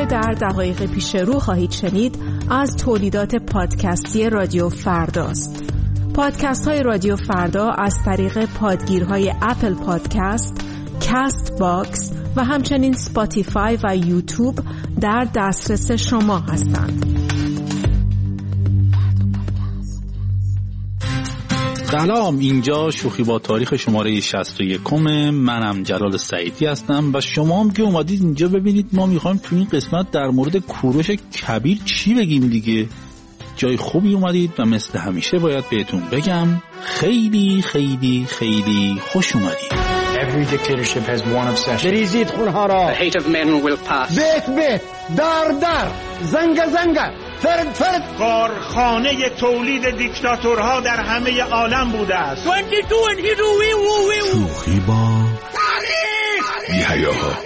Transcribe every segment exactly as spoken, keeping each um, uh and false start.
در دقایق پیش رو خواهید شنید از تولیدات پادکستی رادیو فرداست. پادکست های رادیو فردا از طریق پادگیرهای اپل پادکست، کست باکس و همچنین سپاتیفای و یوتیوب در دسترس شما هستند. سلام، اینجا شوخی با تاریخ شماره شصت و یک. منم جلال سعیدی هستم و شما هم که اومدید اینجا ببینید ما میخوایم تو این قسمت در مورد کوروش کبیر چی بگیم دیگه. جای خوبی اومدید و مثل همیشه باید بهتون بگم خیلی خیلی خیلی خوش اومدید. Every dictatorship has one obsession. بریزید خونها را. The hate of men will pass. بیت بیت، در در، زنگ زنگ، فرد فرد. کارخانه تولید دیکتاتورها در همه عالم بوده است. شوخی با بی‌حیاها.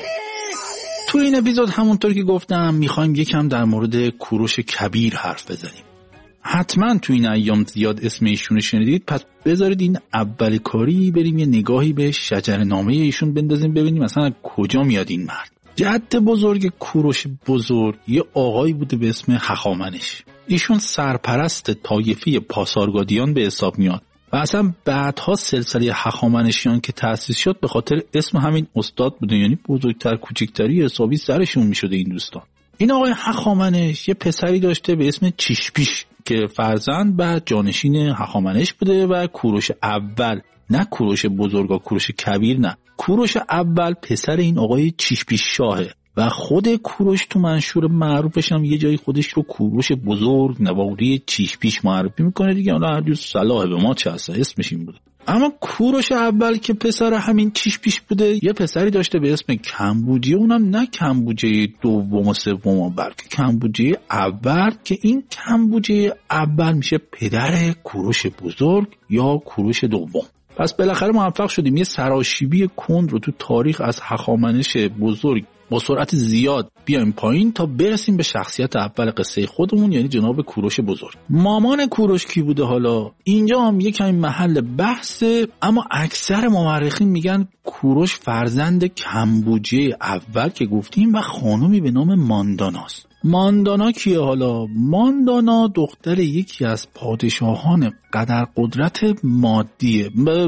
تو این اپیزود همونطور که گفتم میخوایم یکم در مورد کوروش کبیر حرف بزنیم. حتما تو این ایام زیاد اسم ایشون شنیدید، پس بذارید این اول کاری بریم یه نگاهی به شجره‌نامه ایشون بندازیم ببینیم مثلا کجا میاد این مرد. جد بزرگ کوروش بزرگ یه آقایی بوده به اسم هخامنش. ایشون سرپرست طایفه پاسارگادیان به حساب میاد و اصلا بعدها سلسله هخامنشیان که تأسیس شد به خاطر اسم همین استاد بوده، یعنی بزرگتر کوچکتری حسابی سرشون میشده این دوستان. این آقای هخامنش یه پسری داشته به اسم چیشپیش که فرزند بعد جانشین هخامنش بوده و کوروش اول، نه کوروش بزرگ و کوروش کبیر، نه کوروش اول پسر این آقای چیشپیش شاهه و خود کوروش تو منشور معروفش هم یه جایی خودش رو کوروش بزرگ نواوری چیشپیش معرفی میکنه دیگه. حالا هر جور صلاح به ما چه هست اسمش این بوده. اما کوروش اول که پسر همین چیشپیش بوده یه پسری داشته به اسم کمبوجیه، اونم نه کمبوجیه دوم و سوم بلکه کمبوجیه اول که این کمبوجیه اول میشه پدر کوروش بزرگ یا کوروش دوم. پس بالاخره موفق شدیم یه سراشیبی کند رو تو تاریخ از هخامنش بزرگ با سرعت زیاد بیایم پایین تا برسیم به شخصیت اول قصه خودمون، یعنی جناب کوروش بزرگ. مامان کوروش کی بوده؟ حالا اینجا هم یکم محل بحثه، اما اکثر مورخین میگن کوروش فرزند کمبوجیه اول که گفتیم و خانومی به نام مانداناست. ماندانا کیه؟ حالا ماندانا دختر یکی از پادشاهان قدر قدرت مادیه،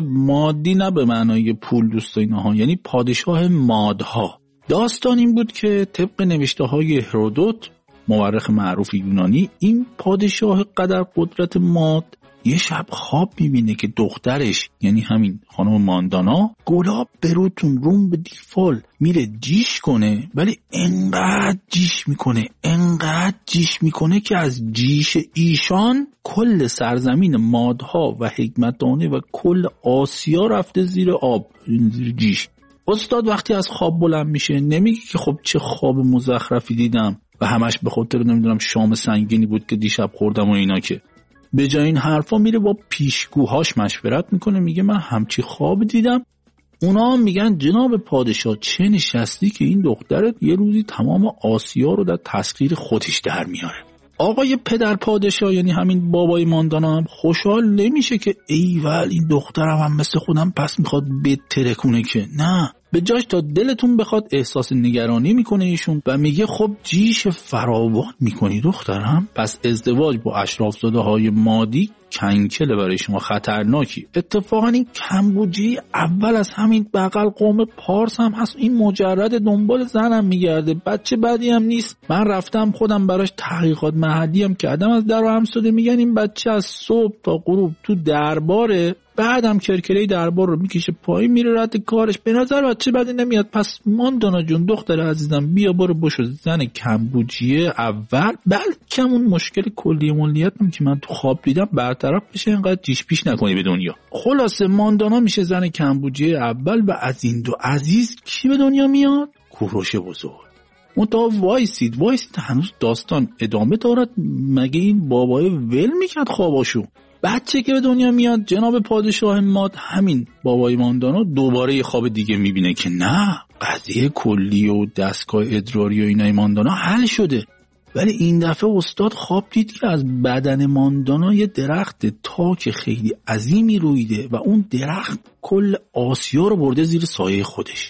مادی نه به معنای پول دوست اینها، یعنی پادشاه مادها. داستان این بود که طبق نوشته های هرودوت مورخ معروف یونانی، این پادشاه قدر قدرت ماد یه شب خواب میبینه که دخترش یعنی همین خانم ماندانا گلاب برودتون روم به دیفال میره جیش کنه، ولی انقدر جیش میکنه انقدر جیش میکنه که از جیش ایشان کل سرزمین مادها و حکمتانه و کل آسیا رفته زیر آب، زیر جیش. استاد وقتی از خواب بلند میشه نمیگه که خب چه خواب مزخرفی دیدم و همش به خاطر نمیدونم شام سنگینی بود که دیشب خوردم و اینا، که به جای این حرفا میره با پیشگوهاش مشورت میکنه، میگه من همچی خواب دیدم. اونا هم میگن جناب پادشاه چه نشستی که این دخترت یه روزی تمام آسیا رو در تسخیر خودش در میاره. آقای پدر پادشاه یعنی همین بابای ماندانا هم خوشحال نمیشه که ایول این دخترم هم مثل خودم پس میخواد بترکونه، که نه، به جاش تا دلتون بخواد احساس نگرانی میکنه ایشون و میگه خب جیش فراوان میکنی دخترم، پس ازدواج با اشرافزاده های مادی کنکله برای شما، خطرناکی. اتفاقا این کمبوجی اول از همین بغل قوم پارس هم هست، این مجرد دنبال زنم میگرده، بچه بدی هم نیست. من رفتم خودم براش تحقیقات محلی هم کردم، از در و همساده میگن این بچه از صبح تا غروب تو درباره، بعدم کرکره دربار رو میکشه پایین میره رد کارش. به نظر بچه بدی نمیاد. پس ماندانا جون دختر عزیزم بیا برو بشو زن کمبوجیه اول، بلکه اون مشکل کلی ملیتم که من تو خواب دیدم برطرف بشه، اینقدر جیش پیش نکنی به دنیا. خلاصه ماندانا میشه زن کمبوجیه اول و از این دو عزیز کی به دنیا میاد؟ کوروش بزرگ. منتها وایسید وایسید هنوز داستان ادامه دارد. مگه این بابای ول میکرد خواباشو؟ بچه که به دنیا میاد جناب پادشاه ماد، همین بابای ماندانا دوباره یه خواب دیگه میبینه که نه، قضیه کلی و دستگاه ادراری و اینای ماندانا حل شده. ولی این دفعه استاد خواب دید که از بدن ماندانا یه درخت تاک خیلی عظیمی رویده و اون درخت کل آسیا رو برده زیر سایه خودش.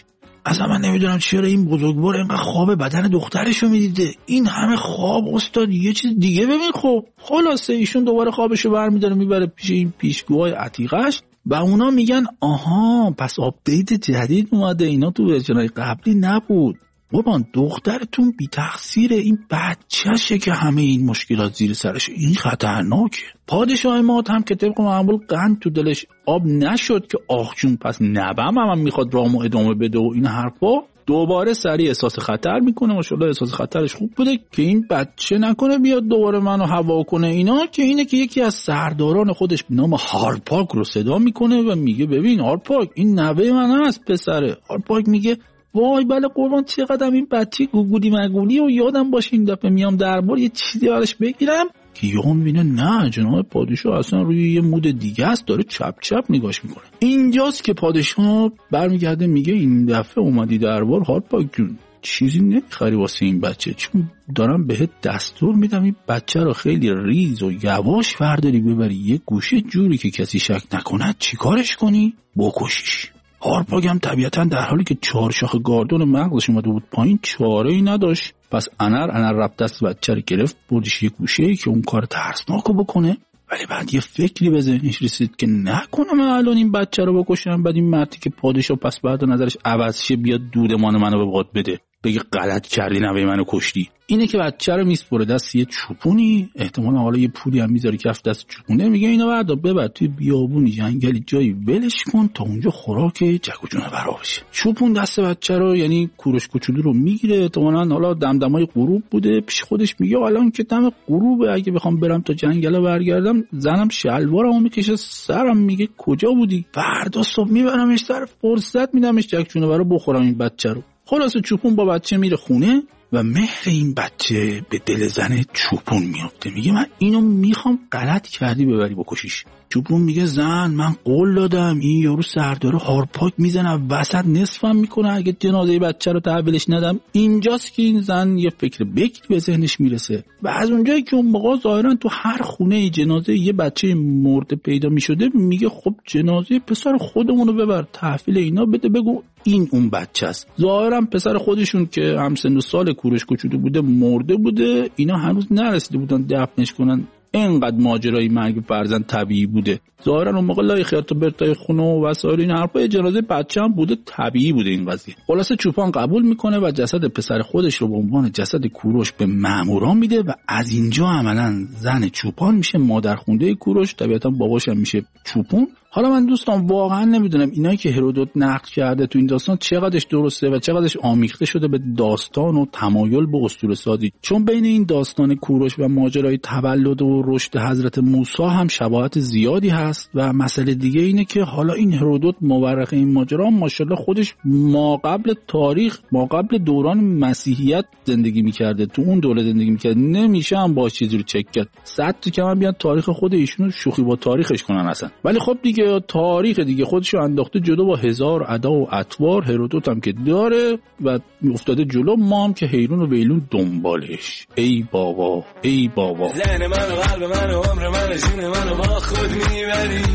اصلا من نمیدونم چرا این بزرگوار اینقدر خواب بدن دخترشو میدیده. این همه خواب استاد، یه چیز دیگه ببین. خب خلاصه ایشون دوباره خوابشو برمیداره میبره پیش این پیشگوهای عتیقش و اونا میگن آها پس آپدیت جدید اومده، اینا تو ورژن‌های قبلی نبود. بابا دخترتون بی تقصیره، این بچهشه که همه این مشکلات زیر سرش، این خطرناکه. پادشاه مات هم که طبق معمول قند تو دلش آب نشد که آخ جون پس نبم هم میخواد رامو ادامه بده و این حرفا، دوباره سریع احساس خطر میکنه. ماشاءالله احساس خطرش خوب بوده که این بچه نکنه بیاد دوباره منو هوا کنه اینا، که اینه که یکی از سرداران خودش به نام هارپاک رو صدا میکنه و میگه ببین هارپاک این نوه من هست پسره. هارپاک میگه وای بله قربان چقدر این بچه گوگولی مگولی و یادم باشه این دفعه میام دربار یه چیزی ازش بگیرم، که یهو میبینه نه جناب پادشاه اصلا روی یه مود دیگه است، داره چپ چپ نگاش میکنه. اینجاست که پادشاه برمیگرده میگه این دفعه اومدی دربار هارپاک جون، چیزی نمیخری واسه این بچه، چون دارم بهت دستور میدم این بچه رو خیلی ریز و یواش ورداری ببری یه گوشه جوری که کسی شک نکنه، چیکارش کنی؟ بکشیش. هارپاک هم طبیعتا در حالی که چهار شاخ گاردون مغزش اومده بود پایین چاره‌ای نداشت، پس انر انر رفت دست بچه رو گرفت بردش یه گوشه‌ای که اون کار ترسناکو بکنه. ولی بعد یه فکری به ذهنش رسید که نکنه من الان این بچه رو بکشم، بعد این مردی که پادشاه پس بعد نظرش عوض شه بیاد دودمان منو به باد بده بگه غلط کردی نوه منو کشتی. اینه که بچه رو میسپره دست یه چوپونی، احتمالا حالا یه پولی هم میذاره کف دست چوپونه، میگه اینو بردار ببر توی بیابونی جنگلی جایی ولش کن تا اونجا خوراک جک و جونورا بشه. چوپون دست بچه رو یعنی کوروش کوچولو رو میگیره، احتمالا حالا دمدمای غروب بوده، پیش خودش میگه الان که دم غروبه اگه بخوام برم تا جنگل برگردم زنم شلوارمو میکشه سرم، میگه کجا بودی؟ فردا صبح میبرمش سر فرصت میدمش جک جونورا بخورم این بچه رو. خلاصه چوپون با بچه میره خونه و مهر این بچه به دل زن چوپون میافته. میگه من اینو میخوام، غلط کردی ببری بکشیش. چوپون میگه زن من قول دادم این یارو سردار هارپاک میزنه وسط نصفم میکنه اگه جنازه بچه رو تحویلش ندم. اینجاست که این زن یه فکر بکری به ذهنش میرسه و از اونجایی که اون موقع ظاهرا تو هر خونه جنازه یه بچه مرده پیدا میشده میگه خب جنازه پسر خودمون رو ببر تحویل اینا بده، بگو این اون بچه است. ظاهرا پسر خودشون که هم سن و سال کوروش کوچولو بوده مرده بوده، اینا هنوز نرسیده بودن دفنش کنن، اینقدر ماجرای مرگ فرزند طبیعی بوده. ظاهرا اون موقع لای خیاط و برتای خونه و وسایل این حرفای جنازه بچه هم بوده، طبیعی بوده این قضیه. خلاصه چوپان قبول میکنه و جسد پسر خودش رو به عنوان جسد کوروش به ماموران میده و از اینجا عملا زن چوپان میشه مادرخونده کوروش، طبیعتا باباش هم میشه چوپون. حالا من دوستان واقعا نمیدونم اینایی که هرودوت نقل کرده تو این داستان چقدرش درسته و چقدرش آمیخته شده به داستان و تمایل به اسطوره سازی، چون بین این داستان کوروش و ماجرای تولد و رشد حضرت موسی هم شباهت زیادی هست. و مسئله دیگه اینه که حالا این هرودوت مورخ این ماجرا ماشاءالله خودش ما قبل تاریخ ما قبل دوران مسیحیت زندگی میکرده، تو اون دوره زندگی میکرده، نمیشه هم باش چیزی رو چک کرد. صد تا کم بیان تاریخ خود ایشونو شوخی با تاریخش کنن اصلا. ولی خب دیگه تاریخ دیگه خودشو انداخته جلو با هزار ادا و اطوار، هرودوت هم که داره و افتاده جلو، ما هم که حیرون و ویلون دنبالش. ای بابا ای بابا زن من و قلب من و عمر من و جون من و با خود میبری.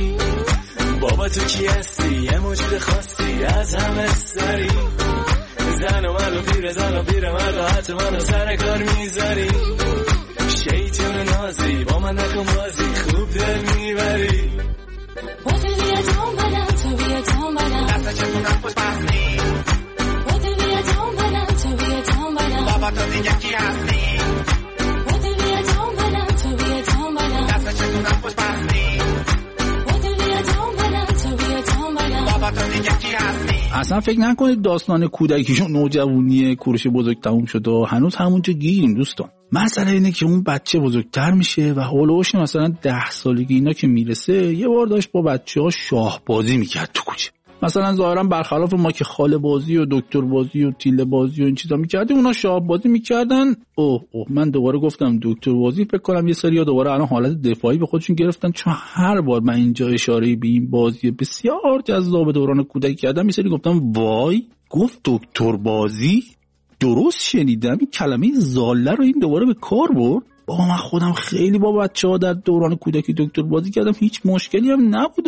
بابا تو کی هستی؟ یه موجود خاصی از همه سری. زن و من و پیر زن و پیر من و حتی من و سر کار میذاری. شیطون نازی با من نکن بازی خوب دل میبری. خودت بیا دنبالم تو بیا دنبالم دست چطورم پشت بستی. خودت بیا دنبالم تو بیا دنبالم بابا تو دیگه کی هستی؟ خودت بیا دنبالم تو بیا دنبالم دست چطورم پشت بستی. خودت بیا دنبالم تو بیا دنبالم بابا تو دیگه کی هستی؟ اصلا فکر نکنید داستان کودکیشون نوجوانی کوروش بزرگ تموم شده و هنوز همونجا گیریم دوستان. مسئله اینه که اون بچه بزرگتر میشه و هولوش مثلا ده سالگی اینا که میرسه یه بار داشت با بچه ها شاه بازی میکرد تو کوچه. مثلا ظاهرا برخلاف ما که خاله بازی و دکتر بازی و تیله بازی و این چیزا میکردیم، اونا شاه بازی میکردن. اوه اوه من دوباره گفتم دکتر بازی، فکر کنم یه سری‌ها دوباره الان حالت دفاعی به خودشون گرفتن، چون هر بار من اینجا اشاره به این بازی بسیار جذاب دوران کودکی کردم یه سری گفتم وای گفت دکتر بازی، درست شنیدم این کلمه زاله رو این دوباره به کار برد. بابا من خودم خیلی با بچه‌ها در دوران کودکی دکتر بازی کردم، هیچ مشکلی هم نبود.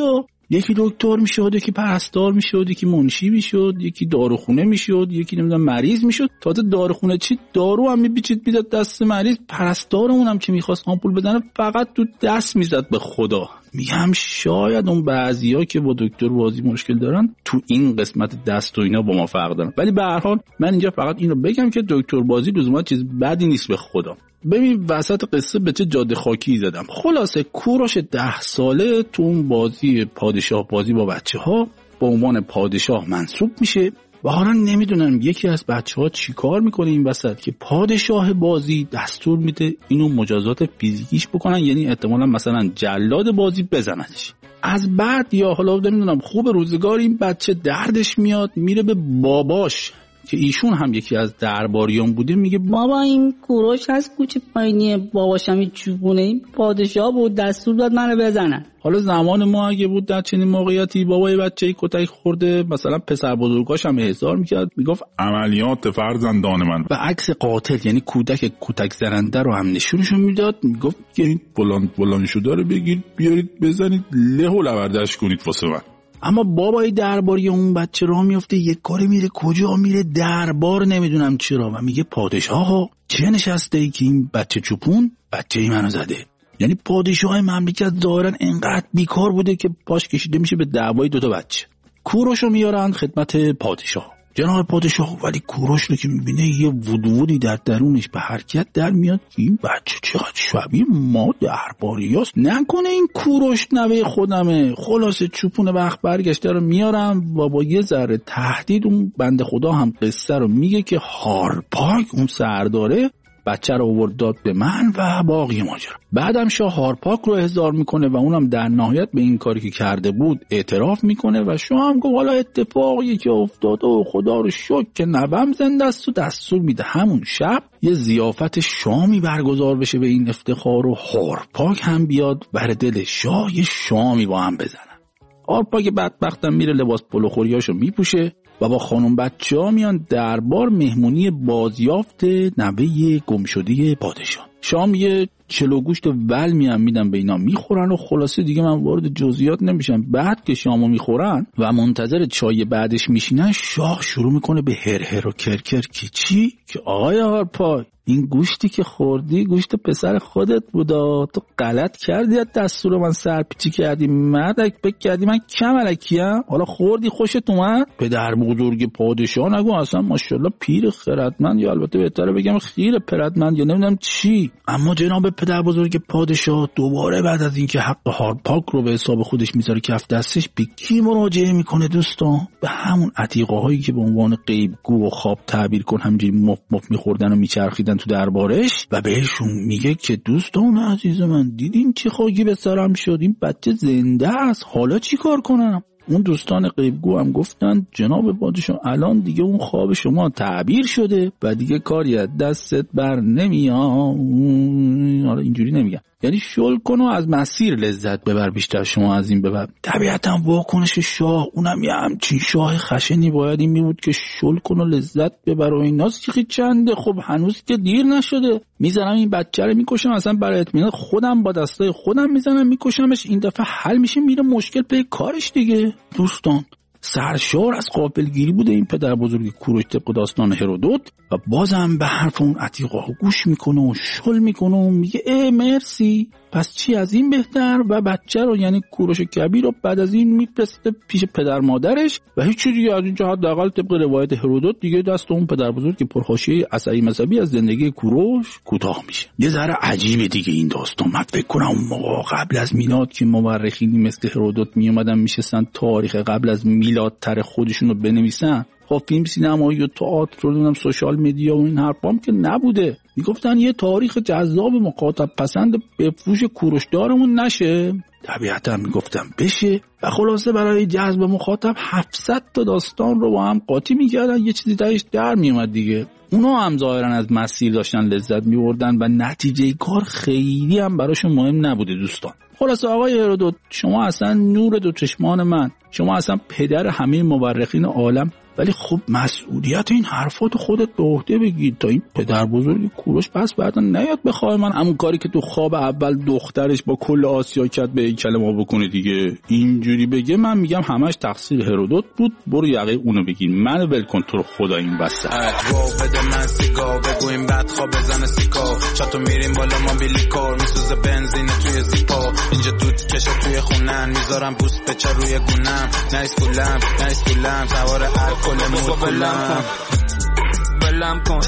یکی دکتر میشد، یکی پرستار میشد، یکی منشی میشد، یکی داروخونه میشد، یکی نمیدونم مریض میشد. تازه داروخونه چی دارو هم میپیچید میداد دست مریض. پرستارمون هم که میخواست آمپول بزنه فقط تو دست میزد به خدا. میگم شاید اون بعضیا که با دکتر بازی مشکل دارن تو این قسمت دست و اینا با ما فرق دارن. ولی به هر حال من اینجا فقط اینو بگم که دکتر بازی لزوما چیز بدی نیست به خدا. ببین وسط قصه به چه جاده خاکی زدم. خلاصه کوروش ده ساله تو اون بازی پادشاه بازی با بچه ها با عنوان پادشاه منصوب میشه و حالا نمیدونم یکی از بچه ها چی کار میکنه این وسط که پادشاه بازی دستور میده اینو مجازات فیزیکیش بکنن، یعنی احتمالا مثلا جلاد بازی بزننش. از بعد یا حالا نمیدونم خوب روزگار این بچه دردش میاد میره به باباش که ایشون هم یکی از درباریان بوده، میگه بابا این کوروش از کوچه پایینیه، باباشم این چوبونه، این پادشاه بود دستور داد منو بزنن. حالا زمان ما اگه بود در چنین موقعیتی بابای بچه‌ای کتک خورده مثلا پسر بزرگاش هم احضار میکرد میگفت عملیات فرزندان من، و عکس قاتل یعنی کودک کتک زننده رو هم نشونشون میداد، میگفت که این بلند بلند شده رو بگید بیارید بزنید له و لوردش کنید واسه من. اما بابای درباری اون بچه راه میفته یک کاری میره کجا میره دربار نمیدونم چرا و میگه پادشاه ها چه نشسته ای که این بچه چوپون بچه ای منو زده. یعنی پادشاه مملکت ظاهرا انقدر بیکار بوده که پاش کشیده میشه به دعوای دوتا بچه. کوروشو میارن خدمت پادشاه. جناب پادشاه ولی کوروش رو که میبینه یه وودوودی در درونش به حرکت در میاد که این بچه چقدر شبیه ما درباریاست، نکنه این کوروش نوه خودمه. خلاصه چوپون وقت برگشته رو میارم و با یه ذره تهدید اون بنده خدا هم قصه رو میگه که هارپاک اون سرداره بچه رو آورد داد به من و باقی ماجرا. بعدم شاه هارپاک رو احضار میکنه و اونم در نهایت به این کاری که کرده بود اعتراف میکنه و شاه هم گفت حالا اتفاقی که افتاده و خدا رو شکر که نوام زنده است و دستور میده همون شب یه ضیافت شامی برگزار بشه به این افتخار و هارپاک هم بیاد بر دل شاه یه شامی با هم بزنن. هارپاک بدبختم میره لباس پلوخوریاشو میپوشه و با خانم بچه ها میان دربار مهمونی بازیافت نوه گمشده پادشاه. شام یه چلو گوشت ول میان میدن به اینا میخورن و خلاصه دیگه من وارد جزئیات نمیشم. بعد که شامو میخورن و منتظر چای بعدش میشینن شاه شروع میکنه به هر هر و کرکر که چی؟ که آقای هارپاک این گوشتی که خوردی گوشت پسر خودت بودا، تو غلط کردی از دستور من سرپیچی کردی، مردک فکر کردی من کم الکیم، حالا خوردی خوشت اومد؟ پدر بزرگ پادشاه نگو اصلا ماشاءالله پیر خردمند، یا البته بهتره بگم خیر پردمند یا نمیدونم چی. اما جناب پدر بزرگ پادشاه دوباره بعد از اینکه حق هارپاک رو به حساب خودش میذاره کف دستش به کی مراجعه میکنه دوستان؟ به همون عتیقه هایی که به عنوان غیبگو و خواب تعبیر کن همینجوری مف مف میخوردن و میچرخیدن تو دربارش و بهشون میگه که دوستان عزیز من دیدین چه خاکی به سرم شد، این بچه زنده است، حالا چی کار کنم؟ اون دوستان غیبگو هم گفتن جناب پادشاه الان دیگه اون خواب شما تعبیر شده و دیگه کاری از دستت بر نمیاد. حالا اینجوری نمیگم، یعنی شل کن و از مسیر لذت ببر بیشتر شما از این ببر. طبیعتا واکنش شاه اونم یه همچین شاه خشنی باید این میبود که شل کن و لذت ببر و این ناز چیخی چنده. خب هنوز که دیر نشده، میزنم این بچه رو میکشم اصلا برای اطمینان خودم با دستای خودم میزنم میکشمش، این دفعه حل میشه میره مشکل پی کارش دیگه. دوستان سرشار از غافلگیری بوده این پدر بزرگ کوروش طبق داستان هرودوت و بازم به حرف اون عتیقه ها گوش میکنه و شل میکنه و میگه اه مرسی، پس چی از این بهتر. و بچه رو یعنی کوروش کبیر رو بعد از این میفرسته پیش پدر مادرش و هیچ چیزی از اینجا حداقل طبق روایت هرودوت دیگه دست اون پدر بزرگ که پرحاشیه عصبی مذهبی از زندگی کوروش کوتاه میشه. یه ذره عجیبه دیگه این داستان. من فکر کنم اون موقع قبل از میلاد که مورخینی مثل هرودوت میومدن میشستن تاریخ قبل از میلاد تر خودشون رو بنویسن، خب فیلم سینمایی و تئاتر و نمیدونم سوشال مدیا و این حرفام که نبوده. میگفتن یه تاریخ جذاب مخاطب پسند بفروش کوروشدارمون نشه. طبیعتا میگفتم بشه و خلاصه برای جذب مخاطب هفتصد تا داستان رو با هم قاطی میکردن، یه چیزی درش در میومد دیگه. اونا هم ظاهرا از مسیر داشتن لذت میبردن و نتیجه کار خیلی هم براشون مهم نبوده دوستان. خلاصه آقای هرودوت شما اصلا نور دو چشمان من، شما اصلا پدر همه مورخین عالم ولی خب مسئولیت این حرفاتو خودت به عهده بگیر تا این پدر بزرگ کوروش پس بعدا نیاد بخواه من همون کاری که تو خواب اول دخترش با کل آسیا کرد به هیکل ما بکنه دیگه. اینجوری بگه من میگم همش تقصیر هرودوت بود. برو یقه اونو بگیر، منو ول کن تو رو خدا این وسط. رو بده من سیگار بگو این بدخواه بزنه سیکار چطو میریم بالا ما بیلیکار میسوزه بنزین توی زیپا اینجا دود کشه توی خونن میذارم بوست به چه روی گونم نایس کولم نایس کولم سوار الکل مور کولم بلم کن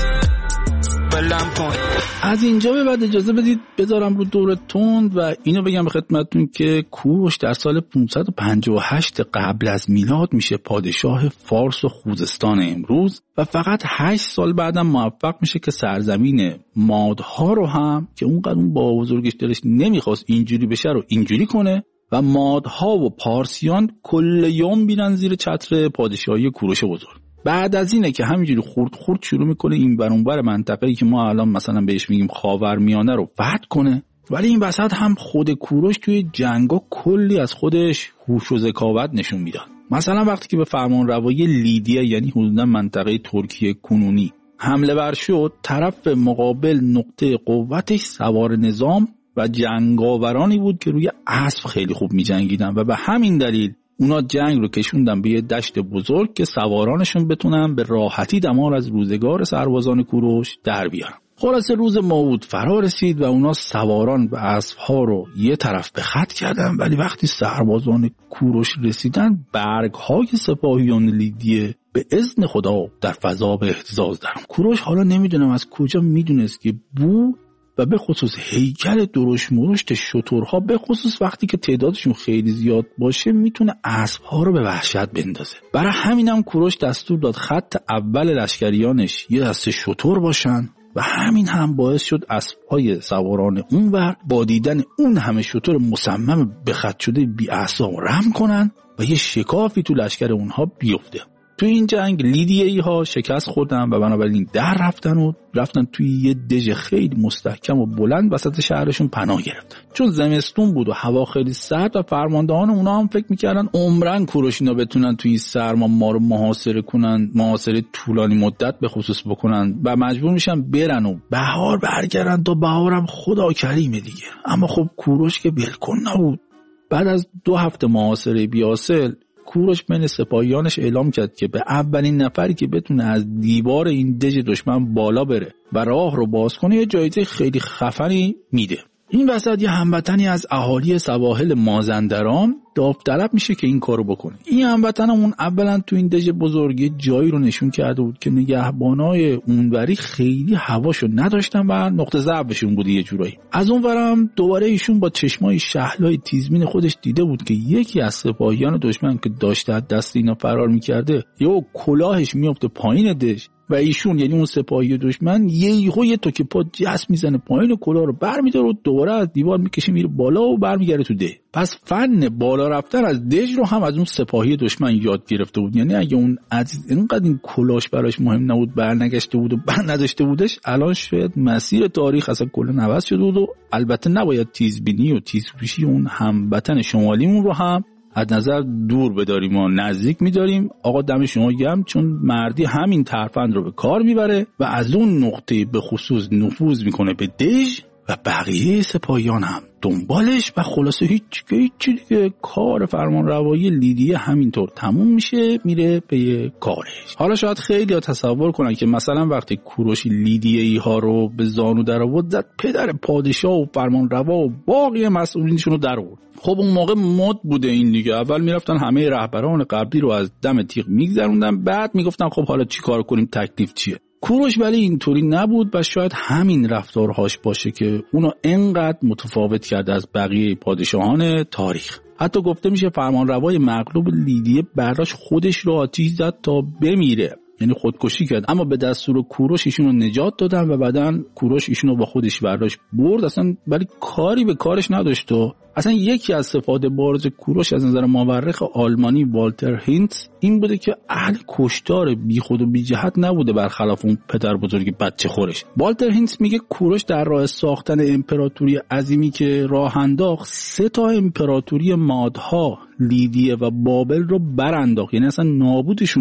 بلم کن. از اینجا به بعد اجازه بدید بذارم رو دور تند و اینو بگم به خدمتتون که کوروش در سال پانصد و پنجاه و هشت قبل از میلاد میشه پادشاه فارس و خوزستان امروز و فقط هشت سال بعدم موفق میشه که سرزمین مادها رو هم که اونقدر اون با بزرگش دلش نمیخواست اینجوری بشه رو اینجوری کنه و مادها و پارسیان کل یوم بیرن زیر چتر پادشاهی کوروش بزرگ. بعد از اینه که همینجوری خورد خورد شروع میکنه این بر اون بر منطقه‌ای که ما الان مثلا بهش میگیم خاورمیانه رو فتح کنه. ولی این وسط هم خود کوروش توی جنگا کلی از خودش هوش و ذکاوت نشون میداد. مثلا وقتی که به فرمانروایی لیدیه یعنی حدودا منطقه ترکیه کنونی حمله ور شد، طرف مقابل نقطه قوتش سوار نظام و جنگاورانی بود که روی اسب خیلی خوب می‌جنگیدن و به همین دلیل اونا جنگ رو کشوندن به یه دشت بزرگ که سوارانشون بتونن به راحتی دمار از روزگار سربازان کوروش در بیارن. خلاصه روز موعود فرا رسید و اونا سواران به اسب‌ها رو یه طرف به خط کردن، ولی وقتی سربازان کوروش رسیدن برگ‌های سپاهیان لیدیه به اذن خدا در فضا به اهتزاز درآمد. کوروش حالا نمیدونم از کجا میدونست که بو و به خصوص هیکل درشت مرشت شترها به خصوص وقتی که تعدادشون خیلی زیاد باشه میتونه اسب‌ها رو به وحشت بندازه. برای همینم کوروش دستور داد خط اول لشکریانش یه دسته شتر باشن و همین هم باعث شد اسب‌های سواران اونور با دیدن اون همه شتر مصمم به خط شده بی اعصاب رم کنن و یه شکافی تو لشکر اونها بیفته. تو این جنگ لیدیایی ها شکست خوردن و بنابراین در رفتن و رفتن توی یه دژ خیلی مستحکم و بلند وسط شهرشون پناه گرفتن. چون زمستون بود و هوا خیلی سرد و فرماندهان اونا هم فکر میکردن عمرن کوروش اینا بتونن توی سرما ما رو محاصره کنن، محاصره طولانی مدت به خصوص بکنن و مجبور میشن برن و بهار برگردن. تا بهارم خدا کریمه دیگه. اما خب کوروش که بالکل نبود. بعد از دو هفته محاصره بی‌حاصل کوروش بین سپاهیانش اعلام کرد که به اولین نفری که بتونه از دیوار این دژ دشمن بالا بره و راه رو باز کنه یه جایزه خیلی خفنی میده. این وسط یه هموطنی از اهالی سواحل مازندران داوطلب میشه که این کارو بکنه. این هموطنمون اولا تو این دژ بزرگی جایی رو نشون کرده بود که نگهبانای اونوری خیلی هواشو نداشتن و نقطه ضعفشون بود یه جورایی. از اونورم دوباره ایشون با چشمای شهلای تیزبین خودش دیده بود که یکی از سپاهیان دشمن که داشته از دست اینا فرار میکرده یهو کلاهش میفته پایین دژ و ایشون یعنی اون سپاهی دشمن یهو یه توک پا جس میزنه پایین کلاه رو برمی‌داره و دوباره از دیوار میکشه میره بالا و برمیگره تو ده. پس فن بالا رفتن از دژ رو هم از اون سپاهی دشمن یاد گرفته بود. یعنی اگه اون عزیز اینقدر این کلاهش براش مهم نبود، برنگشته بود و بر نداشته بودش، الان شاید مسیر تاریخ اصلا کلا عوض شده بود. و البته نباید تیزبینی و تیزهوشی اون هموطن شمالیمون رو هم از نظر دور بداریم و نزدیک می‌داریم. آقا دم شما گرم، چون مردی همین ترفند رو به کار میبره و از اون نقطه به خصوص نفوذ میکنه به دژ و بقیه سپاهیان هم دنبالش و خلاصه هیچ هیچ دیگه کار فرمانروایی لیدیه همینطور تموم میشه، میره به کارش. حالا شاید خیلی ها تصور کنن که مثلا وقتی کوروش لیدیه‌ای ها رو به زانو در آورد زد پدر پادشاه و فرمانروا و باقی مسئولینشون رو در آورد. خب اون موقع مد بوده این دیگه. اول میرفتن همه رهبران قبلی رو از دم تیغ میگذروندن، بعد میگفتن خب حالا چی کار کنیم، تکلیف چیه. کوروش ولی اینطوری نبود و شاید همین رفتارهاش باشه که اونو انقدر متفاوت کرده از بقیه پادشاهان تاریخ. حتی گفته میشه فرمانروای مغلوب لیدیه برداشت خودش رو آتیش زد تا بمیره، یعنی خودکشی کرد، اما به دستور کوروش ایشون رو نجات دادن و بعداً کوروش ایشون رو با خودش برداشت برد. اصلا ولی کاری به کارش نداشت. و اصلا یکی از صفات بارز کوروش از نظر مورخ آلمانی والتر هینتس این بوده که اهل کشتار بی خود و بی جهت نبوده، برخلاف اون پدر بزرگ بچه خورش. والتر هینتس میگه کوروش در راه ساختن امپراتوری عظیمی که راه انداخت سه تا امپراتوری مادها، لیدیه و بابل رو برانداخت، یعنی اصلا نابودشون کرد.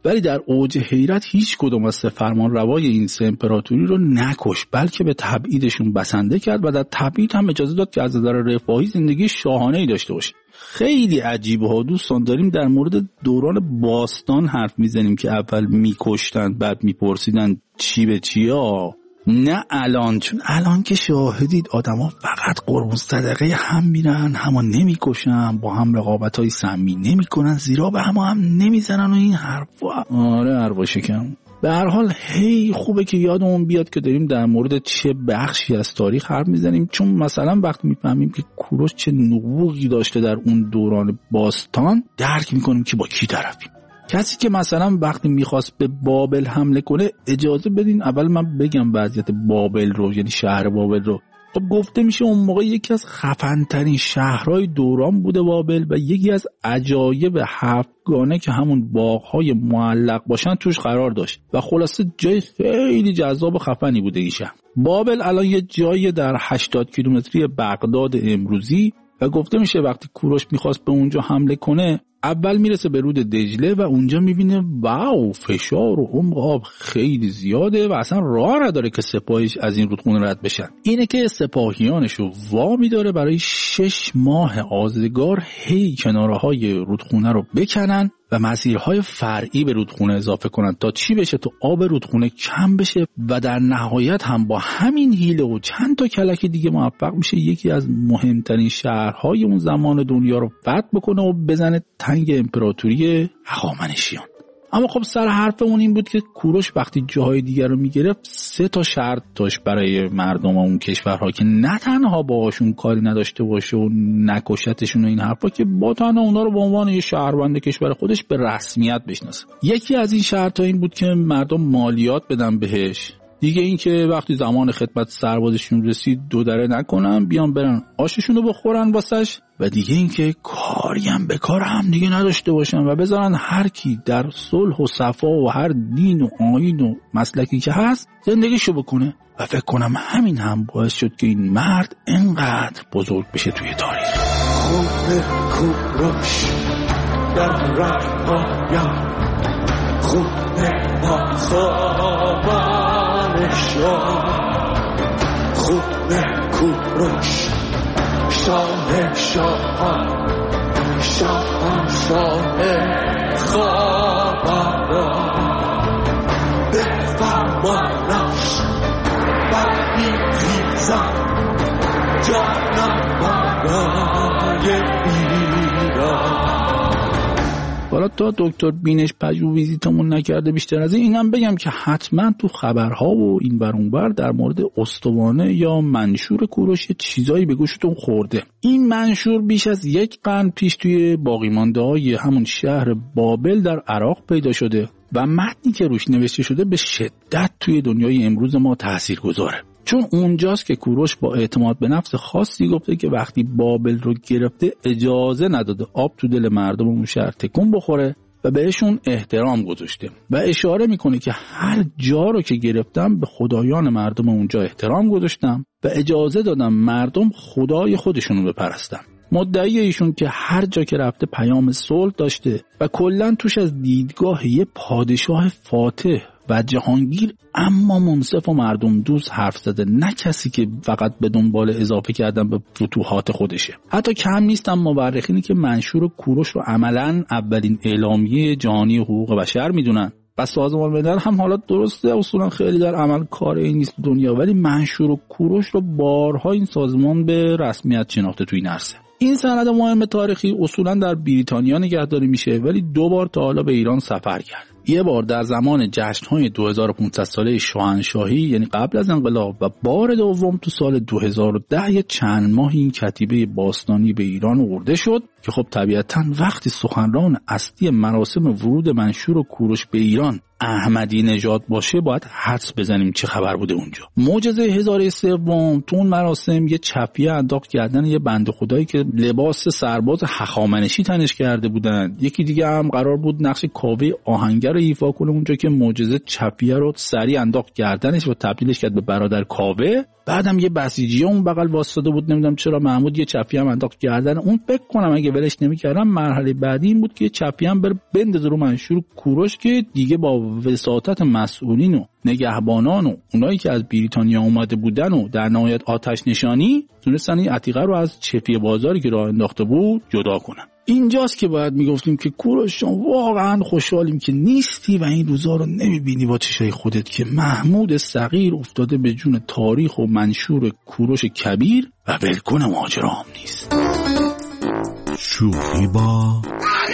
ولی در اوج حیرت هیچ کدوم از سه فرمانروای این سه امپراتوری رو نکش، بلکه به تبعیدشون بسنده کرد و در تبعید هم اجازه داد که از نظر رفاهی زندگی شاهانه‌ای داشته باشه. خیلی عجیبه ها دوستان، داریم در مورد دوران باستان حرف میزنیم که اول میکشتن بعد میپرسیدن چی به چیا، نه الان. چون الان که شاهدید آدما فقط قربون صدقه هم میرن، همه نمیکشن، با هم رقابت‌های سمی نمیکنن، زیرا به هم هم نمیزنن و این حرفا. آره اروا شکم. به هر حال هی خوبه که یادمون بیاد که داریم در مورد چه بخشی از تاریخ حرف میزنیم، چون مثلا وقتی میفهمیم که کوروش چه نبوغی داشته در اون دوران باستان، درک میکنیم که با کی طرفیم. کسی که مثلا وقتی میخواست به بابل حمله کنه، اجازه بدین اول من بگم وضعیت بابل رو، یعنی شهر بابل رو. خب گفته میشه اون موقع یکی از خفن‌ترین شهرهای دوران بوده بابل و یکی از عجایب هفتگانه که همون باغ‌های معلق باشن توش قرار داشت و خلاصه جای خیلی جذاب و خفنی بوده این شهر. بابل الان یه جایی در هشتاد کیلومتری بغداد امروزی و گفته میشه وقتی کوروش میخواست به اونجا حمله کنه، اول میرسه به رود دجله و اونجا میبینه واو فشار و عمق آب خیلی زیاده و اصلا راه نداره که سپاهیش از این رودخونه رد بشن. اینه که سپاهیانشو وا میداره برای شش ماه آزگار هی کنارهای رودخونه رو بکنن و مسیرهای فرعی به رودخونه اضافه کنن تا چی بشه؟ تا آب رودخونه کم بشه و در نهایت هم با همین حیله و چند تا کلک دیگه موفق میشه یکی از مهمترین شهرهای اون زمان دنیا رو فتح بکنه و بزنه تنگ امپراتوری هخامنشیان. اما خب سر حرفمون این بود که کوروش وقتی جاهای دیگر رو میگرفت سه تا شرط داشت برای مردم اون کشورها که نه تنها باهاشون کاری نداشته باشه و نکشتشون و این حرفا، که با تنها اونا رو به عنوان یه شهروند کشور خودش به رسمیت بشناسه. یکی از این شرط‌ها این بود که مردم مالیات بدن بهش. دیگه این که وقتی زمان خدمت سربازشون رسید دو دره نکنن، بیان برن آششون رو بخورن واسش. و دیگه این که کاری هم به کار هم دیگه نداشته باشن و بذارن هر کی در صلح و صفا و هر دین و آیین و مسلکی که هست زندگیشو بکنه. و فکر کنم همین هم باعث شد که این مرد انقدر بزرگ بشه توی تاریخ. خوب کوروش در رهایم، خوب هخامنشیان، خوب کوروش شاه شاهان، شاهان شاه خاوران، به فرمانش برمیخیزم جانم برای ایران. حالا تا دکتر بینش پژوهشیتمون نکرده بیشتر از این اینم بگم که حتما تو خبرها و این ور اون ور در مورد استوانه یا منشور کوروش چیزایی به گوشتون خورده. این منشور بیش از یک قرن پیش توی باقی مانده‌های همون شهر بابل در عراق پیدا شده و متنی که روش نوشته شده به شدت توی دنیای امروز ما تاثیرگذاره. چون اونجاست که کوروش با اعتماد به نفس خاصی گفته که وقتی بابل رو گرفته اجازه نداده آب تو دل مردم اون شهر تکون بخوره و بهشون احترام گذاشته و اشاره میکنه که هر جا رو که گرفتم به خدایان مردم اونجا احترام گذاشتم و اجازه دادم مردم خدای خودشونو بپرستن. مدعی ایشون که هر جا که رفته پیام صلح داشته و کلن توش از دیدگاه یه پادشاه فاتح و جهانگیر اما منصف و مردم دوست حرف زده، نه کسی که فقط به دنبال اضافه کردن به فتوحات خودشه. حتی کم نیستن مورخینی که منشور کوروش رو عملاً اولین اعلامیه جهانی حقوق بشر میدونن و سازمان ملل هم حالا درسته اصولا خیلی در عمل کار این نیست دنیا، ولی منشور کوروش رو بارها این سازمان به رسمیت شناخته توی این عرصه. این سند مهم تاریخی اصولا در بریتانیا نگهداری میشه، ولی دو بار تا حالا به ایران سفر کرد. یه بار در زمان جشن‌های دو هزار و پانصد ساله شاهنشاهی یعنی قبل از انقلاب و بار دوم تو سال دو هزار و ده یه چند ماه این کتیبه باستانی به ایران آورده شد که خب طبیعتاً وقتی سخنران اصلی مراسم ورود منشور و کوروش به ایران احمدی نژاد باشه باید حدس بزنیم چه خبر بوده اونجا. معجزه هزاره سوم تو اون مراسم یه چپیه انداخت کردن یه بنده خدایی که لباس سرباز هخامنشی تنش کرده بودن. یکی دیگه هم قرار بود نقش کاوه آهنگر رو ایفا کنه اونجا که معجزه چپیه رو سریع انداخت کردنش و تبدیلش کرد به برادر کاوه. بعدم یه بسیجی اون بغل واسطه بود، نمیدونم چرا محمود یه چپی هم انداخت کردن اون. فکر کنم اگه ولش نمی‌کردم مرحله بعدی این بود که چپی هم بر بندازه رو منشور کوروش که دیگه با وساطت مسئولین و نگهبانان و اونایی که از بریتانیا اومده بودن و در نهایت آتش نشانی تونستن این عتیقه رو از چفی بازاری که راه انداخته بود جدا کنن. اینجاست که باید میگفتیم که کوروش واقعا خوشحالیم که نیستی و این روزا رو نمیبینی با چشای خودت که محمود صغیر افتاده به جون تاریخ و منشور کوروش کبیر و ولکن ماجرا هم نیست. شوخی با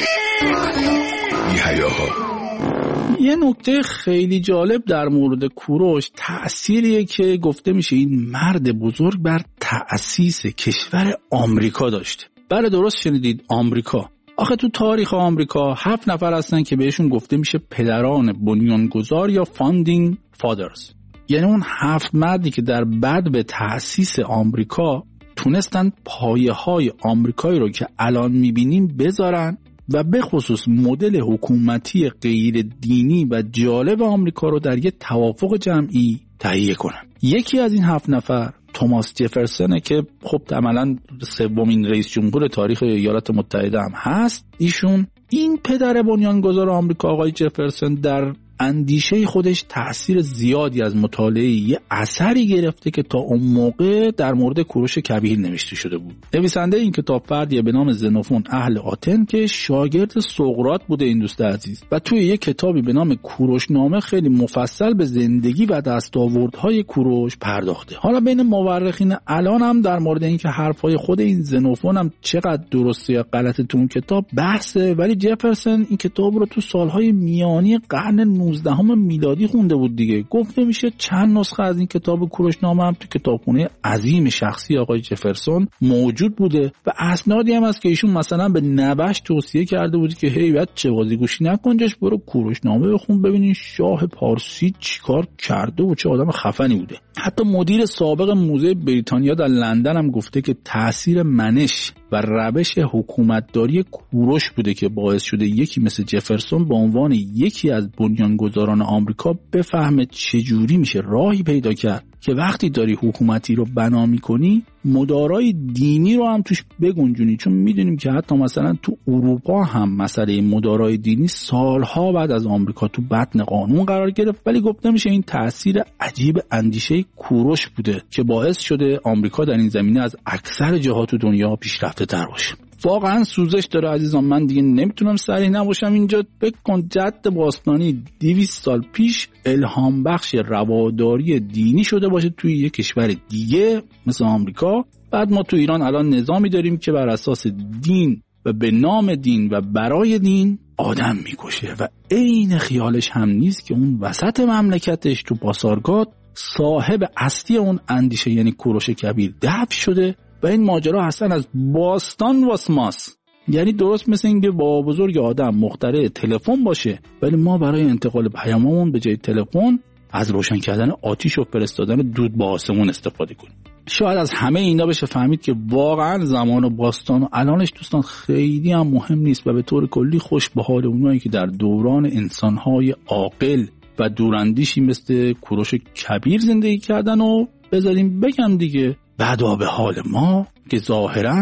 یه نکته خیلی جالب در مورد کوروش تأثیریه که گفته میشه این مرد بزرگ بر تأسیس کشور آمریکا داشته. بله درست شنیدید، آمریکا. آخه تو تاریخ آمریکا هفت نفر هستن که بهشون گفته میشه پدران بنیانگذار یا فاندینگ فادرز. یعنی اون هفت مردی که در بعد به تأسیس آمریکا تونستن پایه های آمریکایی رو که الان میبینیم بذارن و به خصوص مدل حکومتی غیر دینی و جالب آمریکا رو در یه توافق جمعی تهیه کنن. یکی از این هفت نفر توماس جفرسونه که خب عملاً سومین رئیس جمهور تاریخ ایالات متحده هم هست. ایشون این پدر بنیانگذار آمریکا آقای جفرسون در اندیشه خودش تأثیر زیادی از مطالعه یه اثری گرفته که تا اون موقع در مورد کوروش کبیر نوشته شده بود. نویسنده این کتاب فردیه به نام زنوفون اهل آتن که شاگرد سقراط بوده این دوست عزیز و توی یه کتابی به نام کوروش نامه خیلی مفصل به زندگی و دستاوردهای کوروش پرداخته. حالا بین مورخین الان هم در مورد اینکه حرفای خود این زنوفون هم چقدر درسته یا غلطه تو اون کتاب بحثه، ولی جفرسون این کتاب رو تو سالهای میانی قرن نوزدهم میلادی خونده بود دیگه. گفته میشه چند نسخه از این کتاب کوروشنامه هم تو کتابخونه عظیم شخصی آقای جفرسون موجود بوده و اسنادی هم هست که ایشون مثلا به نوش توصیه کرده بود که هی بچه بازی گوشی نکن، جاش برو کوروشنامه بخون ببینین شاه پارسی چیکار کرده و چه آدم خفنی بوده. حتی مدیر سابق موزه بریتانیا در لندن هم گفته که تأثیر منش و روش حکومتداری کوروش بوده که باعث شده یکی مثل جفرسون به عنوان یکی از بنیانگذاران آمریکا بفهمه چجوری میشه راهی پیدا کرد که وقتی داری حکومتی رو بنا میکنی مدارای دینی رو هم توش بگنجونی، چون میدونیم که حتی مثلا تو اروپا هم مسئله مدارای دینی سالها بعد از آمریکا تو بطن قانون قرار گرفت. ولی گفته میشه این تأثیر عجیب اندیشه کوروش بوده که باعث شده آمریکا در این زمینه از اکثر جهات دنیا پیشرفته تر باشه. واقعا سوزش داره عزیزان، من دیگه نمیتونم صریح نباشم اینجا. فکر کن جد باستانی دویست سال پیش الهام بخش رواداری دینی شده باشه توی یک کشور دیگه مثل آمریکا. بعد ما تو ایران الان نظامی داریم که بر اساس دین و به نام دین و برای دین آدم میکشه و عین خیالش هم نیست که اون وسط مملکتش تو پاسارگاد صاحب اصلی اون اندیشه یعنی کوروش کبیر دفن شده و این ماجرا اصلا از باستان واس ماست. یعنی درست مثل اینکه با بزرگ آدم مخترع تلفن باشه ولی ما برای انتقال پیاممون به جای تلفن از روشن کردن آتیش و فرستادن دود با آسمون استفاده کنیم. شاید از همه اینا بشه فهمید که واقعا زمان و باستان و الانش دوستان خیلی هم مهم نیست و به طور کلی خوش به حال اونایی که در دوران انسانهای عاقل و دوراندیشی مثل کوروش کبیر زندگی کردن و بذاریم بگم دیگه بعدا به حال ما که ظاهراً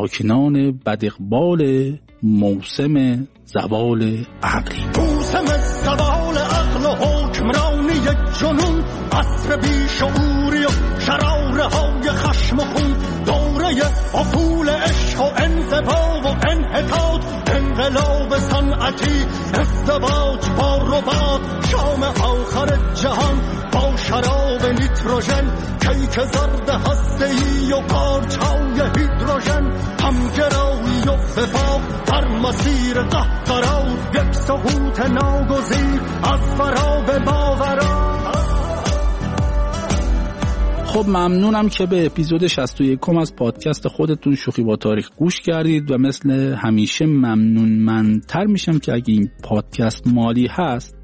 ساکنان بداقبال موسم زوال عقلی. موسم زوال عقل و حکمرانی جنون، عصر بیشعوری و شراره های خشم و خون، دوره افول عشق و انزوا و انحطاط، انقلاب صنعتی، ازدواج با رباط، شام آخر جهان با شراب نیتروژن، کیک زرد هسته‌ای و قارچ‌های هیدروژن، همگرایی و وفاق در مسیر قهقرا، یک سقوط ناگزیر از فراب باورا. خب ممنونم که به اپیزود شصت و یک از پادکست خودتون شوخی با تاریخ گوش کردید و مثل همیشه ممنون منتر میشم که اگه این پادکست مالی هست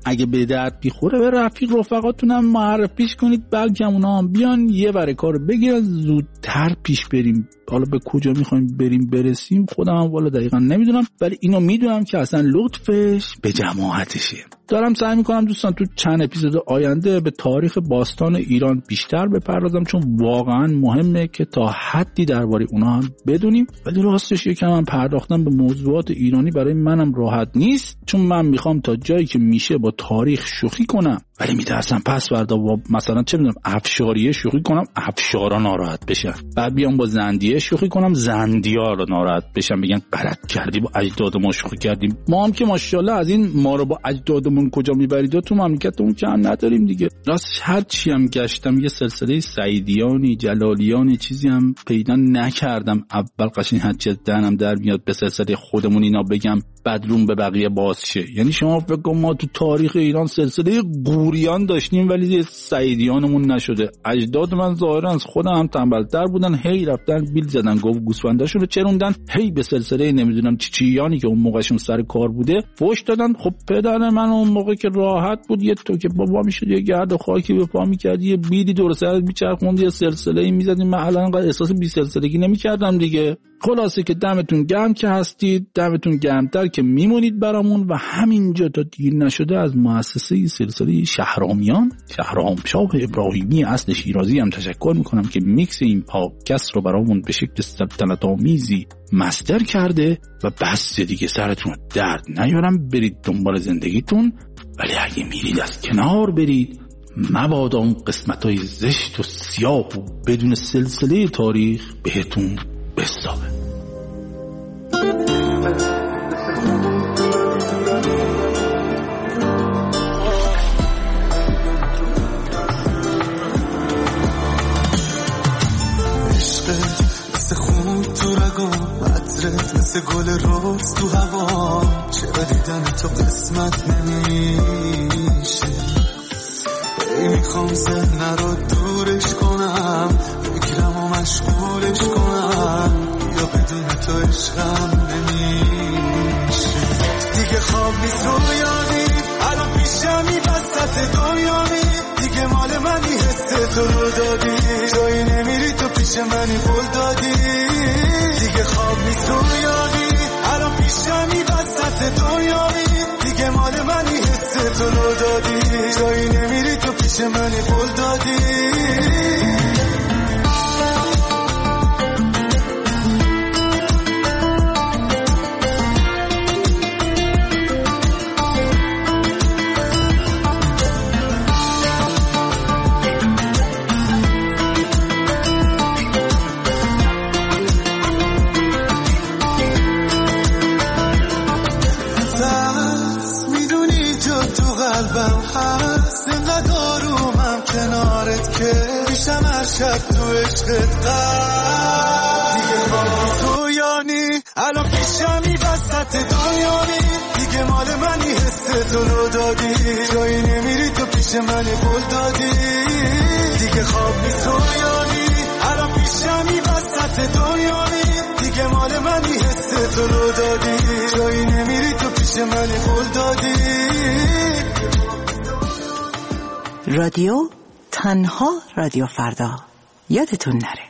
اگه به درد بخوره به رفیق رفقاتونم معرفیش کنید، بلکه اونا هم بیان یه ور کارو بگیرن زودتر پیش بریم. حالا به کجا میخوایم بریم برسیم خودم هم والا دقیقا نمیدونم، ولی اینو میدونم که اصلا لطفش به جماعتشه. دارم سعی میکنم دوستان تو چند اپیزود آینده به تاریخ باستان ایران بیشتر بپردازم، چون واقعا مهمه که تا حدی درباره اونها هم بدونیم. ولی راستش یکم هم پرداختم به موضوعات ایرانی برای منم راحت نیست، چون من میخوام تا جایی که میشه با تاریخ شوخی کنم، ولی میترسم پس فردا با مثلا چه میدونم افشاریه شوخی کنم افشارا ناراحت بشن، بعد بیام با زندیه شوخی کنم زندیا رو ناراحت بشن، بگن غلط کردی با اجداد ما شوخی کردیم. ما هم که ماشاءالله از این ما رو با اجدادمون کجا میبرید تو مملکتمون کم نداریم دیگه. راستش هر چی هم گشتم یه سلسله سعیدیانی جلالیانی چیزی هم پیدا نکردم. اول قشنگ حجت دهنم در میاد به سلسله خودمون اینا بگم، بعد روم به بقیه باز شه. یعنی شما فکر کن ما تو تاریخ ایران سلسله گوریان داشتیم ولی سعیدیانمون نشده. اجداد من ظاهرا از خودم هم تنبلتر بودن، هی رفتن بیل زدن گفت گوسفنداشون رو چروندن، هی به سلسله نمیدونم چی چیانی که اون موقعشون سر کار بوده فوش دادن. خب پدر من اون موقع که راحت بود یه تو که بابا میشد یه گرد خاکی به پا میکردی یه بیدی دور سرت میچرخوند یه سلسله‌ای میزدیم. من الان انقدر احساس بی سلسلگی نمیکردم دیگه. خلاصه که دمتون گرم که هستید، دمتون گرمتر که میمونید برامون. و همینجا تا دیر نشده از مؤسسه سلسله شهرامیان شهرام شاه ابراهیمی اصل شیرازی هم تشکر میکنم که میکس این پادکست رو برامون به شکل سلطنت آمیزی مستر کرده. و بس دیگه سرتون درد نیارم، برید دنبال زندگیتون، ولی اگه میرید از کنار برید، مبادا اون قسمتای زشت و سیاه و بدون سلسله تاریخ بهتون بستابه. مثل گل روز تو هوا، چرا دیدن تو قسمت نمیشه. ای میخوام ذهن رو دورش کنم، فکرم و مشغولش کنم، یا بدون تو عشقم نمیشه. دیگه خواب نیست رویانی، الان پیشمی وسط دنیایی، دیگه مال منی حس تو رو دادی، جایی نمیری تو پیش منی قول دادی. دیگه خواب نیست رویانی، الان پیشمی وسط دنیایی، دیگه مال منی حس تو رو دادی، جایی نمیری تو پیش منی قول دادی. شب تو عشقت قد دیگه خوابی تو یانی، الان پیشمی وسط دنیایی، دیگه مال منی حس تو رو دادی، جایی نمیری تو پیش منی قول دادی. دیگه خوابی تو یانی، الان پیشمی وسط دنیایی، دیگه مال منی حس تو رو دادی، جایی نمیری تو پیش منی قول دادی. رادیو تنها رادیو فردا، یادتون نره.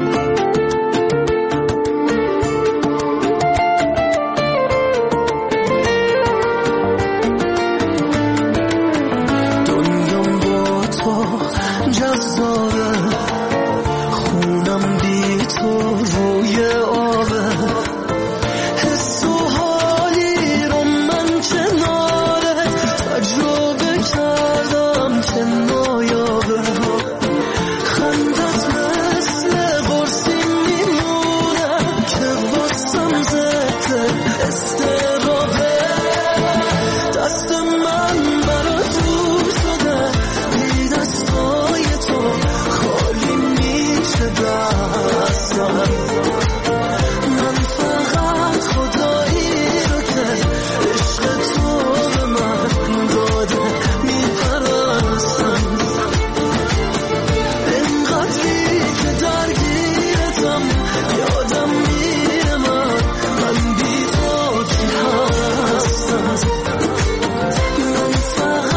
دنیام با تو جذابه، خونم بی تو روی آبه، حس و حالی رو من کناره تجربه کردم که نایابه. خندت مثل قرصی میمونه که واسم زده استرابه. دست من برا دور شده، بی دستای تو خالی میشه دستم. من فقط خدایی رو که عشق تو به من داده میپرستم. اینقدری که درگیرتم یادم میره من من بی تو چی هستم. من فقط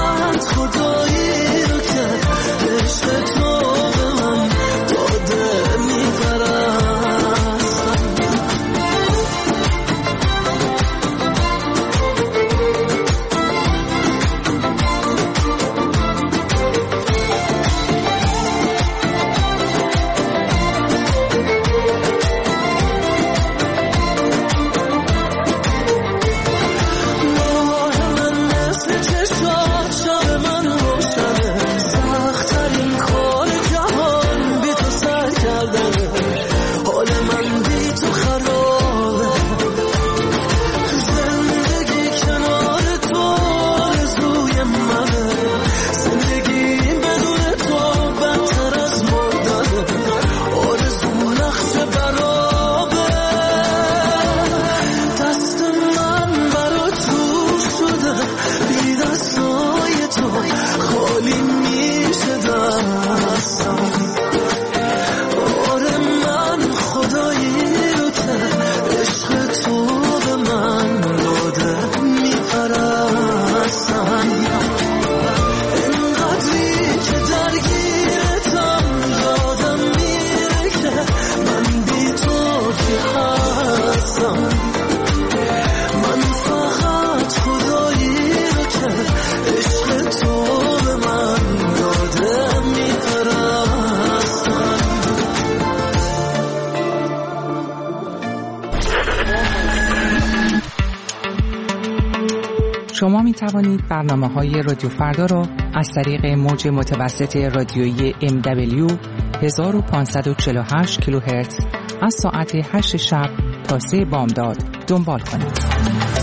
شما می توانید برنامه‌های رادیو فردا را از طریق موج متوسط رادیویی ام دبلیو هزار و پانصد و چهل و هشت کیلوهرتز از ساعت هشت شب تا سه بامداد دنبال کنید.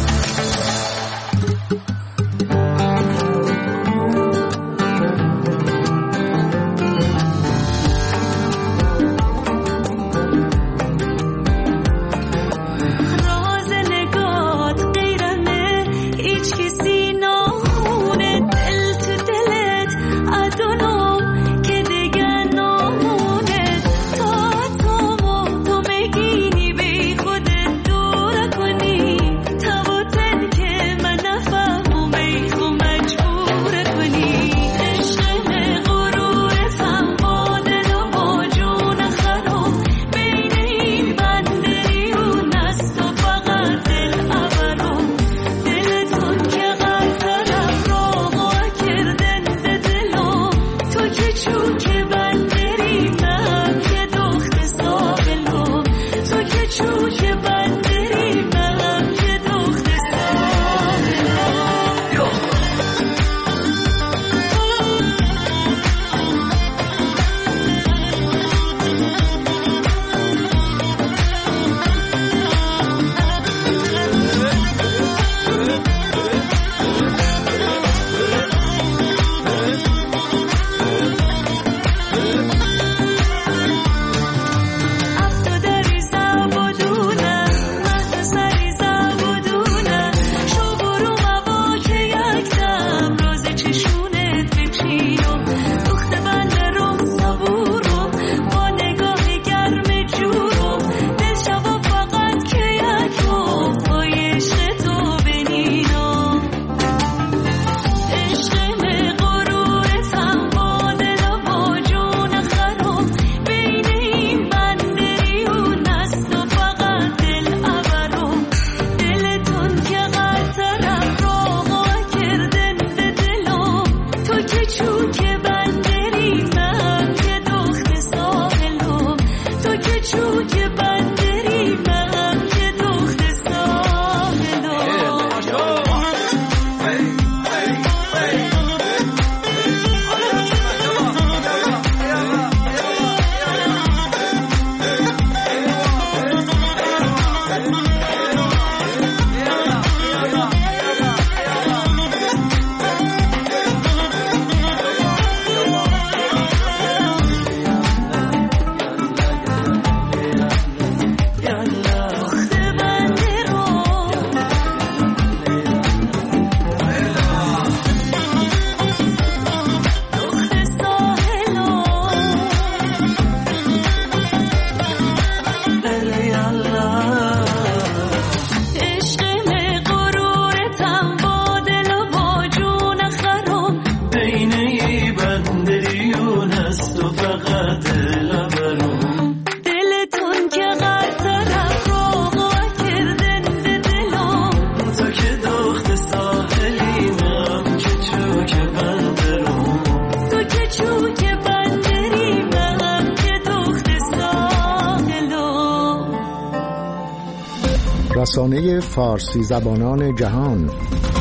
رسانه فارسی زبانان جهان،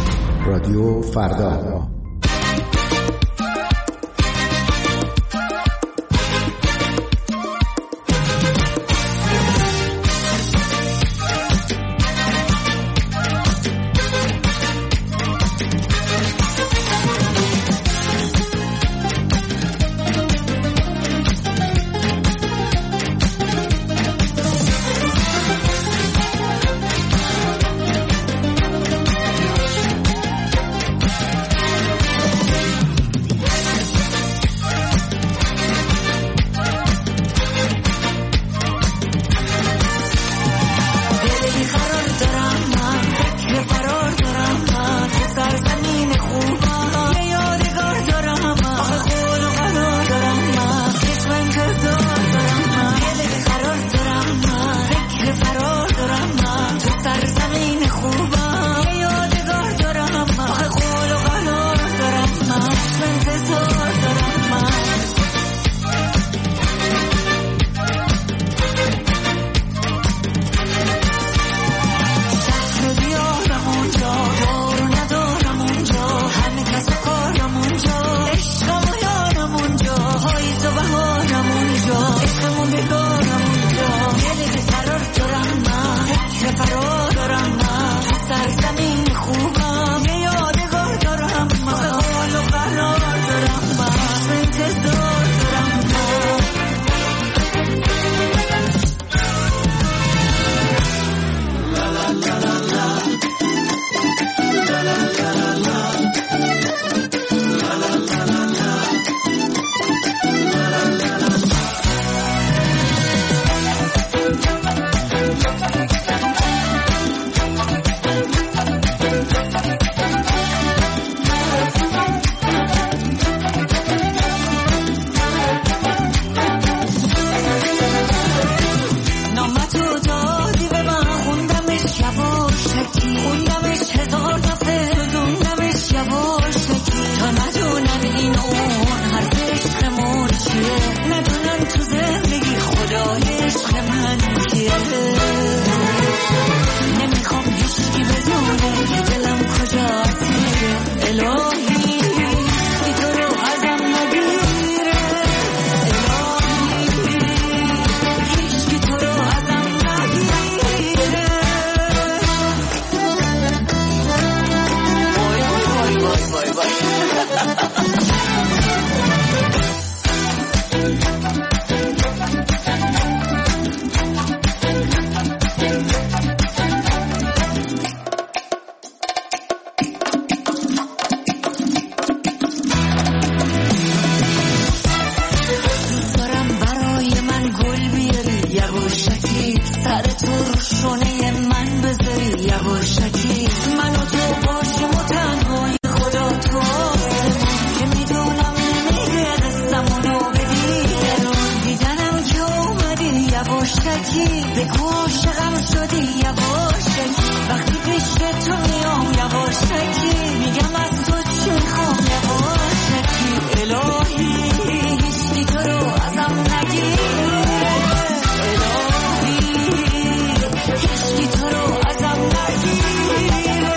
رادیو فردا. شونه من بذاری یواشکی من و تو باشیم و تنهای خدا تو که میدونم نمیگه دستمونو بدی روز دیدنم که اومدی یواشکی بگو عاشقم شدی یواشکی وقتی پیش تو میام یواشکی میگم از تو چی میخوام یواشکی الهی هیچی تو رو ازم نگیره الهی هیچی تو رو ازم نگیره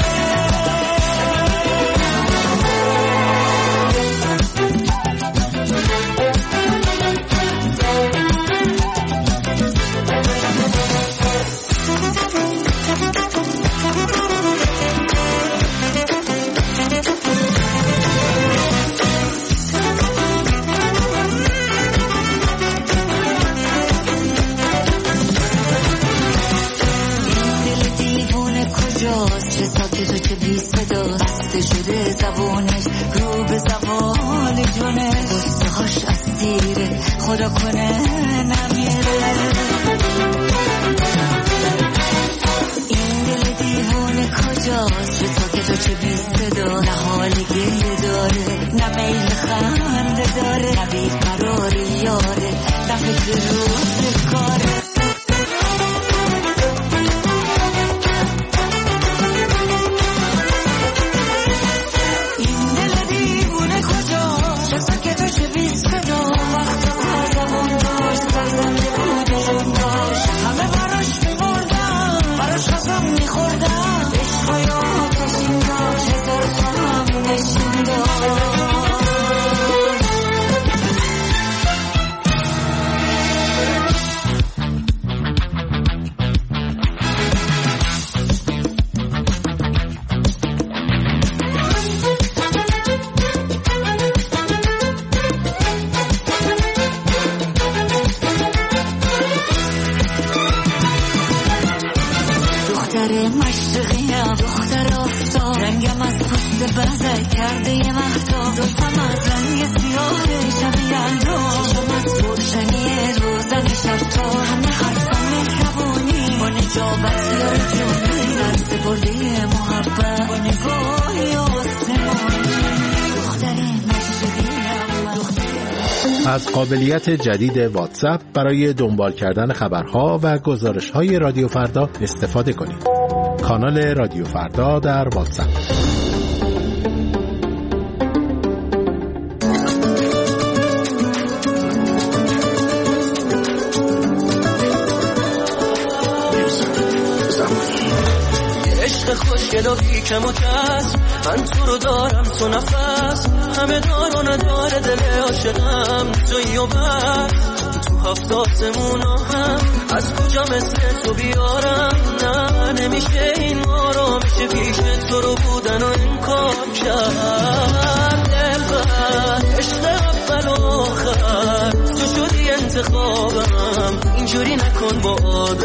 چه ساکت و چه بی صدا بسته شده زبونش رو به زوال جونه دستهاش اسیره خدا کنه نمیره این دل دیوونه کجاست چه ساکت و چه بی صدا نه حال گریه داره نه میل خنده داره نه بیقراری یاره نه فکر روز کاره از قابلیت جدید واتساپ برای دنبال کردن خبرها و گزارش‌های رادیو فردا استفاده کنید. کانال رادیو فردا در واتساپ. خوشگل و بیکم و کس من تو رو دارم تو نفس همه دار و نداره دل عاشقم تویی و بس تو هفت آسمون هم از کجا مثل تو بیارم نه نمیشه این مارو میشه پیش تو رو بودن و انکار کرد دلبر عشق اول و آخر تو شدی انتخابم اینجوری نکن با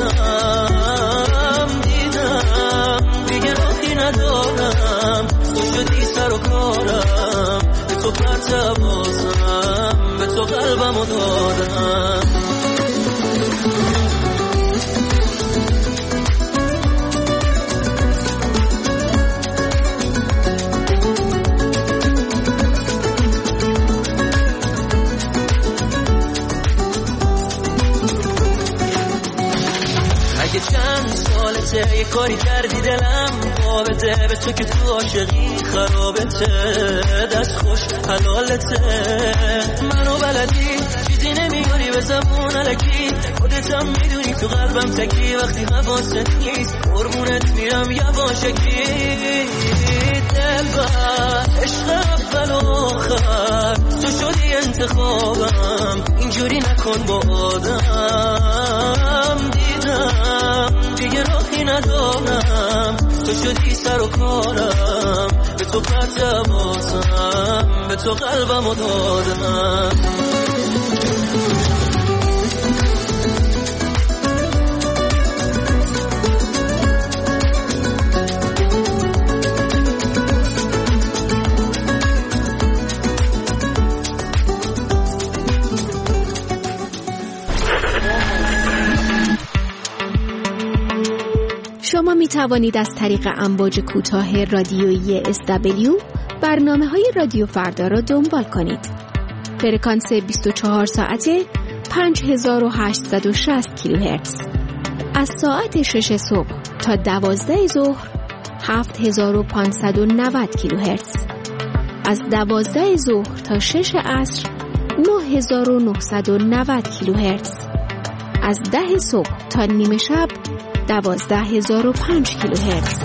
آدم دیدم دیگه راهی ندارم تو شدی سر و کارم به تو پرت بازم به تو قلبمو دادم اگه چند سالته یه کاری کردی دلم بابته به تو که تو عاشقی خرابته دست خوش حلالته منو بلدی چیزی نمیاری به زبون علکی خودتم میدونی تو قلبم تکی وقتی حواست نیست قربونت میرم یواشکی دلبر عشق اول و آخر تو شدی انتخابم اینجوری نکن با آدم دیدم دیگه راهی ندارم تو شدی سر و کارم به تو پرت بازم به تو قلبمو دادم شما می توانید از طریق امواج کوتاه رادیویی اس دبلیو برنامه های رادیو فردا را دنبال کنید. فرکانس بیست و چهار ساعته پنج هزار و هشتصد و شصت کیلوهرتز. از ساعت شش صبح تا دوازده ظهر هفت هزار و پانصد و نود کیلوهرتز. از دوازده ظهر تا شش عصر نه هزار و نهصد و نود کیلوهرتز. از ده صبح تا نیمه شب دوازده هزار و پنج کیلوهرتز.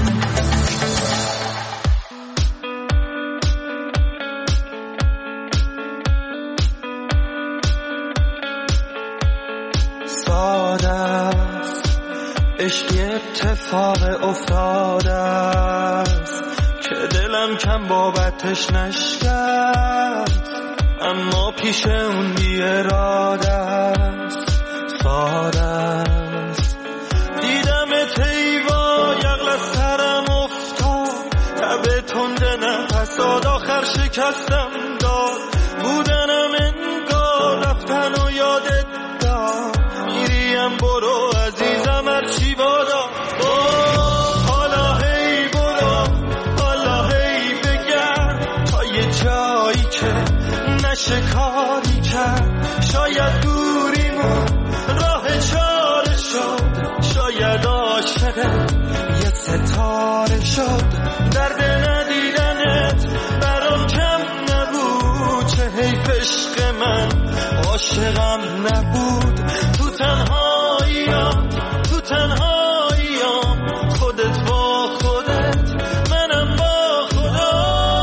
ساده است عشقی اتفاق افتاده است که دلم کم بابتش نشکست، اما پیش اون بی اراده است. ساده است دیدم تیوا یقل از سرم افتاد، تبه تنده نفس داد، آخر شکستم داد. بودنم انگار رفتن و یادت داد، میریم برو عزیزم هرچی بادا. حالا هی برو، حالا هی بگرد تا یه جایی که نشه کاری کرد. شاید دوریمون راه چاره شد، شاید عاشق یه ستاره شد. درد ندیدنت برام کم نبود، چه حیف عشق من عاشقم نبود. تو تنهاییام، تو تنهاییام، خودت با خودت، منم با خدا.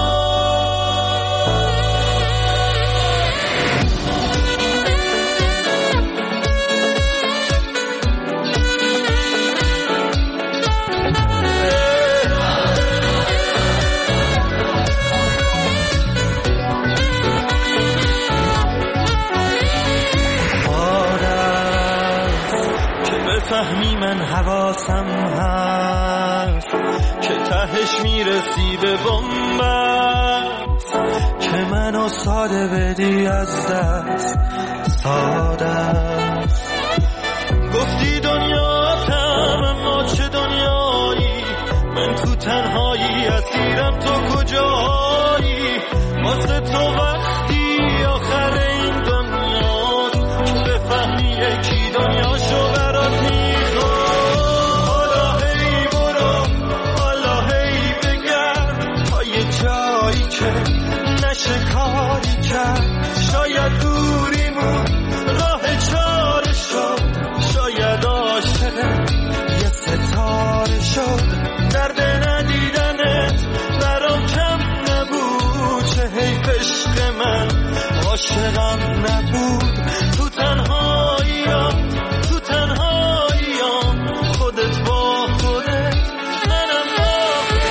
فهمی من حواسم هست که تهش میرسی به بنبست، که منو ساده بدی از دست. ساده است گفتی دنیاتم، اما چه دنیایی؟ من تو تنهایی اسیرم، تو کجایی؟ واسه تو وقتی آخر این دنیا که بفهمی یکی دنیاشو برات میخواد. حالا هی برو، حالا هی بگرد تا یه جایی که نشه کاری کرد. شاید دوریمون راه چاره شد، شاید عاشق یه ستاره شد. درد ندیدنت برام کم نبود، چه حیف عشق من عاشقم نبود. تو تنهاییام، تو تنهاییام، خودت با خودت، منم با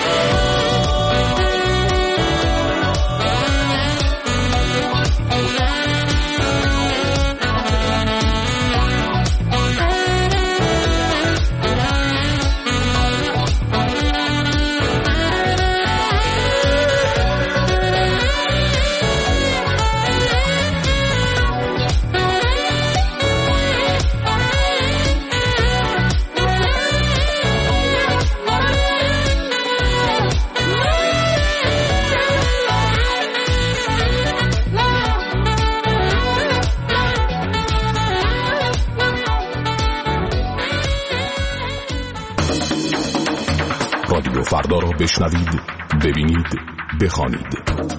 رادیو فردا را بشنوید، ببینید، بخوانید.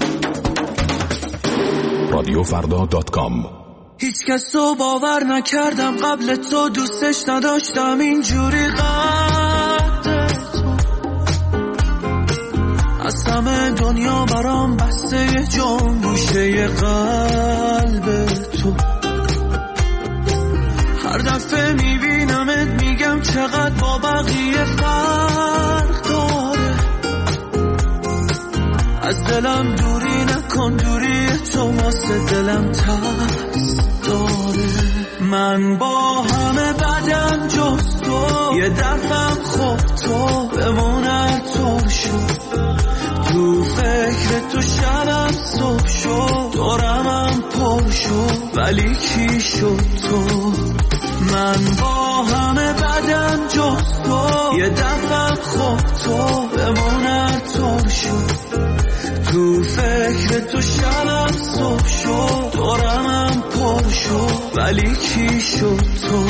رادیو فردا دات کام. هیچ کس رو باور نکردم قبل تو، دوستش نداشتم اینجوری قد تو. از همه دنیا برام بسته یه جان گوشه قلب تو. هر دفعه میبینمت میگم چقدر با بقیه فرق داره. از دلم دوری نکن، دوری تو واسه دلم ترس داره. من با همه بدم جز تو، یه دفعم خوب تو بمونه تو شد. تو فکر تو شبم صبح شد، دورمم پر شد، ولی کی شد تو؟ من با همه بدم جز تو، یه دفعه خب تو بمونر طور شد تو فکر تو شبم صبح شد دورمم پر شد ولی کی شد تو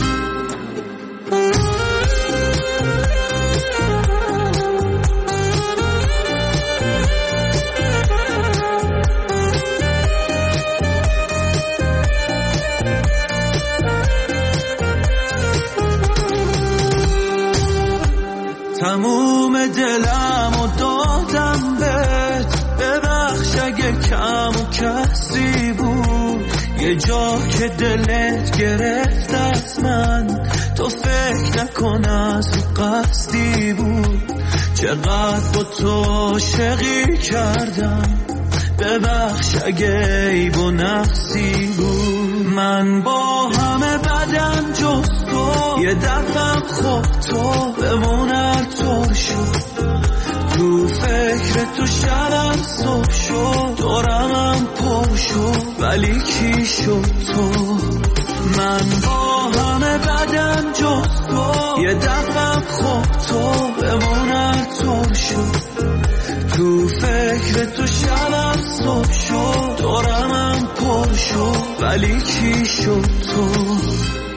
تموم دلم و دادم بهت ببخش اگه کم و کسی بود یه جا که دلت گرفت از من تو فکر نکن از قصدی بود چقدر با تو عاشقی کردم ببخش اگه عیب و نقصی بود من با همه بدم جز تو یه دفعه خب تو بمونر طور شد تو فکر تو شبم صبح شد دورمم پر شد ولی کی شد تو من با همه بدم جز تو یه دفعه خب تو بمونر طور شد تو فکر تو شبم صبح شد دورمم پر شد ولی کی شد تو